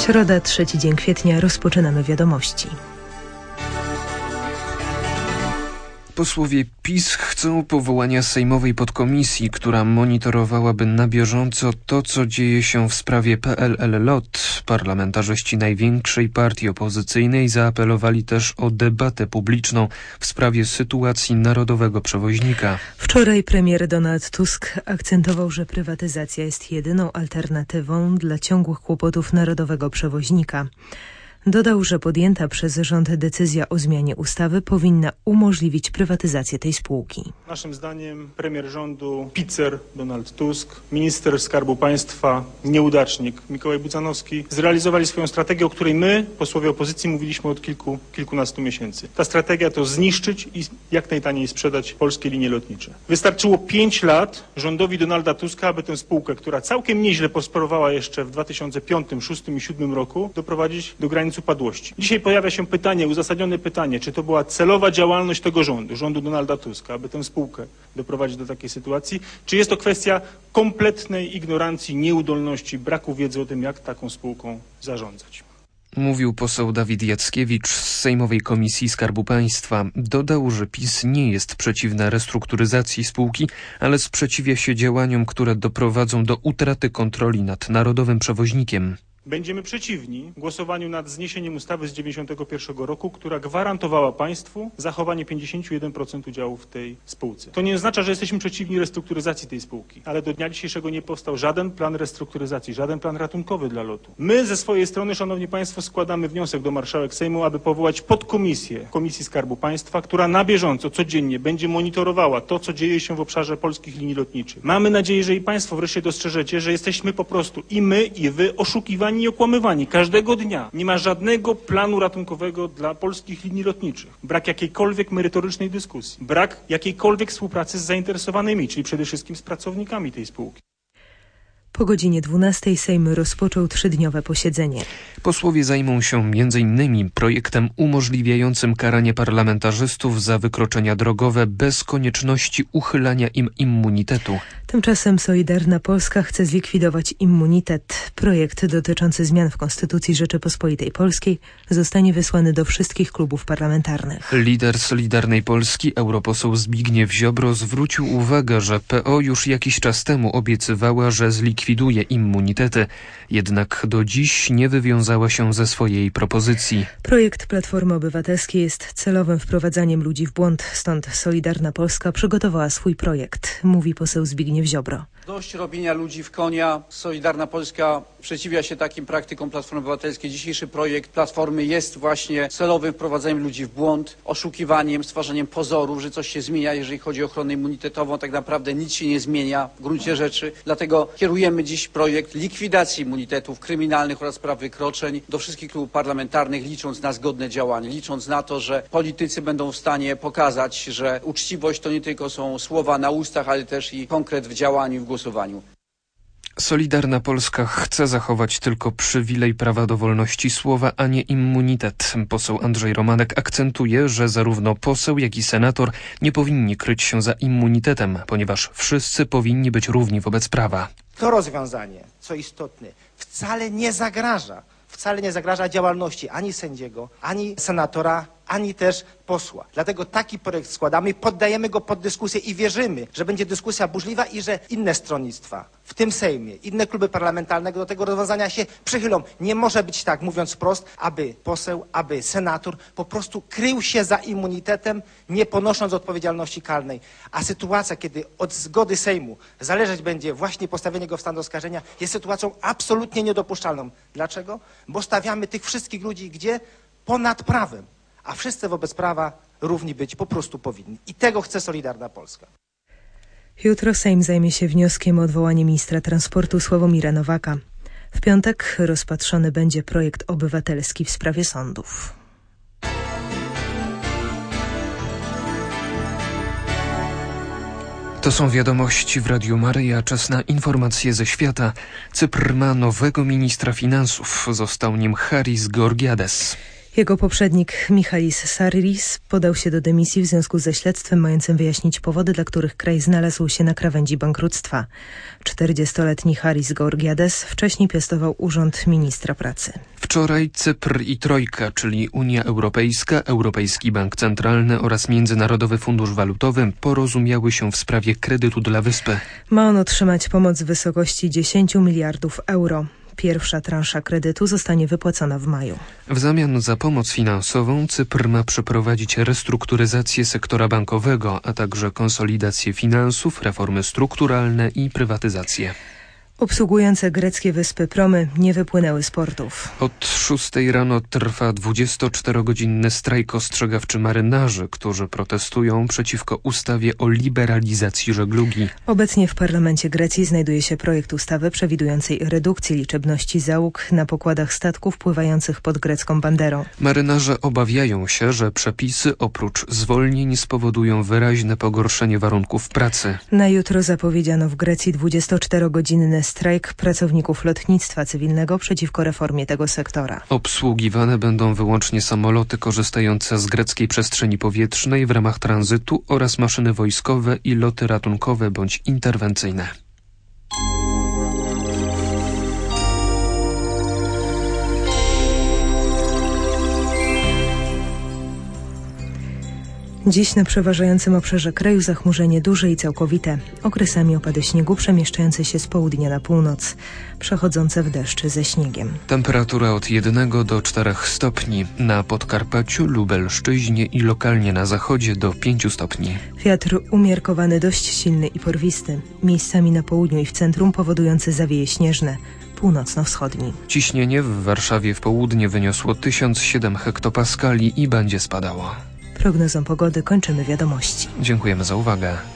Środa, 3 dzień kwietnia. Rozpoczynamy wiadomości. Posłowie PiS chcą powołania sejmowej podkomisji, która monitorowałaby na bieżąco to, co dzieje się w sprawie PLL LOT. Parlamentarzyści największej partii opozycyjnej zaapelowali też o debatę publiczną w sprawie sytuacji narodowego przewoźnika. Wczoraj premier Donald Tusk akcentował, że prywatyzacja jest jedyną alternatywą dla ciągłych kłopotów narodowego przewoźnika. Dodał, że podjęta przez rząd decyzja o zmianie ustawy powinna umożliwić prywatyzację tej spółki. Naszym zdaniem premier rządu Picer Donald Tusk, minister Skarbu Państwa, nieudacznik Mikołaj Budzanowski zrealizowali swoją strategię, o której my, posłowie opozycji, mówiliśmy od kilkunastu miesięcy. Ta strategia to zniszczyć i jak najtaniej sprzedać polskie linie lotnicze. Wystarczyło 5 lat rządowi Donalda Tuska, aby tę spółkę, która całkiem nieźle prosperowała jeszcze w 2005, 2006 i 2007 roku, doprowadzić do granic upadłości. Dzisiaj pojawia się pytanie, uzasadnione pytanie, czy to była celowa działalność tego rządu Donalda Tuska, aby tę spółkę doprowadzić do takiej sytuacji, czy jest to kwestia kompletnej ignorancji, nieudolności, braku wiedzy o tym, jak taką spółką zarządzać. Mówił poseł Dawid Jackiewicz z Sejmowej Komisji Skarbu Państwa. Dodał, że PiS nie jest przeciwna restrukturyzacji spółki, ale sprzeciwia się działaniom, które doprowadzą do utraty kontroli nad narodowym przewoźnikiem. Będziemy przeciwni głosowaniu nad zniesieniem ustawy z 1991 roku, która gwarantowała państwu zachowanie 51% udziału w tej spółce. To nie oznacza, że jesteśmy przeciwni restrukturyzacji tej spółki, ale do dnia dzisiejszego nie powstał żaden plan restrukturyzacji, żaden plan ratunkowy dla LOT-u. My ze swojej strony, szanowni państwo, składamy wniosek do marszałek Sejmu, aby powołać podkomisję Komisji Skarbu Państwa, która na bieżąco, codziennie będzie monitorowała to, co dzieje się w obszarze polskich linii lotniczych. Mamy nadzieję, że i państwo wreszcie dostrzeżecie, że jesteśmy po prostu i my, i wy oszukiwani i okłamywani każdego dnia. Nie ma żadnego planu ratunkowego dla polskich linii lotniczych. Brak jakiejkolwiek merytorycznej dyskusji. Brak jakiejkolwiek współpracy z zainteresowanymi, czyli przede wszystkim z pracownikami tej spółki. Po godzinie 12 Sejm rozpoczął 3-dniowe posiedzenie. Posłowie zajmą się m.in. projektem umożliwiającym karanie parlamentarzystów za wykroczenia drogowe bez konieczności uchylania im immunitetu. Tymczasem Solidarna Polska chce zlikwidować immunitet. Projekt dotyczący zmian w Konstytucji Rzeczypospolitej Polskiej zostanie wysłany do wszystkich klubów parlamentarnych. Lider Solidarnej Polski, europoseł Zbigniew Ziobro, zwrócił uwagę, że PO już jakiś czas temu obiecywała, że zlikwiduje immunitety. Jednak do dziś nie wywiązała się ze swojej propozycji. Projekt Platformy Obywatelskiej jest celowym wprowadzaniem ludzi w błąd, stąd Solidarna Polska przygotowała swój projekt, mówi poseł Zbigniew Ziobro. Dość robienia ludzi w konia. Solidarna Polska sprzeciwia się takim praktykom Platformy Obywatelskiej. Dzisiejszy projekt Platformy jest właśnie celowym wprowadzaniem ludzi w błąd, oszukiwaniem, stwarzaniem pozorów, że coś się zmienia, jeżeli chodzi o ochronę immunitetową. Tak naprawdę nic się nie zmienia w gruncie rzeczy. Dlatego kierujemy dziś projekt likwidacji immunitetów kryminalnych oraz spraw wykroczeń do wszystkich klubów parlamentarnych, licząc na zgodne działanie, licząc na to, że politycy będą w stanie pokazać, że uczciwość to nie tylko są słowa na ustach, ale też i konkret w działaniu i w głosowaniu. Solidarna Polska chce zachować tylko przywilej prawa do wolności słowa, a nie immunitet. Poseł Andrzej Romanek akcentuje, że zarówno poseł, jak i senator nie powinni kryć się za immunitetem, ponieważ wszyscy powinni być równi wobec prawa. To rozwiązanie, co istotne, wcale nie zagraża działalności ani sędziego, ani senatora, ani też posła. Dlatego taki projekt składamy, poddajemy go pod dyskusję i wierzymy, że będzie dyskusja burzliwa i że inne stronnictwa w tym Sejmie, inne kluby parlamentarne do tego rozwiązania się przychylą. Nie może być tak, mówiąc wprost, aby poseł, aby senator po prostu krył się za immunitetem, nie ponosząc odpowiedzialności karnej. A sytuacja, kiedy od zgody Sejmu zależeć będzie właśnie postawienie go w stan oskarżenia, jest sytuacją absolutnie niedopuszczalną. Dlaczego? Bo stawiamy tych wszystkich ludzi gdzie? Ponad prawem. A wszyscy wobec prawa równi być po prostu powinni. I tego chce Solidarna Polska. Jutro Sejm zajmie się wnioskiem o odwołanie ministra transportu Sławomira Nowaka. W piątek rozpatrzony będzie projekt obywatelski w sprawie sądów. To są wiadomości w Radiu Maryja. Czas na informacje ze świata. Cypr ma nowego ministra finansów. Został nim Haris Georgiades. Jego poprzednik Michalis Sarris podał się do dymisji w związku ze śledztwem mającym wyjaśnić powody, dla których kraj znalazł się na krawędzi bankructwa. 40-letni Haris Georgiades wcześniej piastował urząd ministra pracy. Wczoraj Cypr i Trojka, czyli Unia Europejska, Europejski Bank Centralny oraz Międzynarodowy Fundusz Walutowy porozumiały się w sprawie kredytu dla wyspy. Ma on otrzymać pomoc w wysokości 10 miliardów euro. Pierwsza transza kredytu zostanie wypłacona w maju. W zamian za pomoc finansową Cypr ma przeprowadzić restrukturyzację sektora bankowego, a także konsolidację finansów, reformy strukturalne i prywatyzację. Obsługujące greckie wyspy promy nie wypłynęły z portów. Od 6 rano trwa 24-godzinny strajk ostrzegawczy marynarzy, którzy protestują przeciwko ustawie o liberalizacji żeglugi. Obecnie w parlamencie Grecji znajduje się projekt ustawy przewidującej redukcję liczebności załóg na pokładach statków pływających pod grecką banderą. Marynarze obawiają się, że przepisy oprócz zwolnień spowodują wyraźne pogorszenie warunków pracy. Na jutro zapowiedziano w Grecji 24-godzinny strajk pracowników lotnictwa cywilnego przeciwko reformie tego sektora. Obsługiwane będą wyłącznie samoloty korzystające z greckiej przestrzeni powietrznej w ramach tranzytu oraz maszyny wojskowe i loty ratunkowe bądź interwencyjne. Dziś na przeważającym obszarze kraju zachmurzenie duże i całkowite. Okresami opady śniegu przemieszczające się z południa na północ, przechodzące w deszcz ze śniegiem. Temperatura od 1 do 4 stopni. Na Podkarpaciu, Lubelszczyźnie i lokalnie na zachodzie do 5 stopni. Wiatr umiarkowany, dość silny i porwisty. Miejscami na południu i w centrum powodujący zawieje śnieżne. Północno-wschodni. Ciśnienie w Warszawie w południe wyniosło 1007 hektopaskali i będzie spadało. Prognozą pogody kończymy wiadomości. Dziękujemy za uwagę.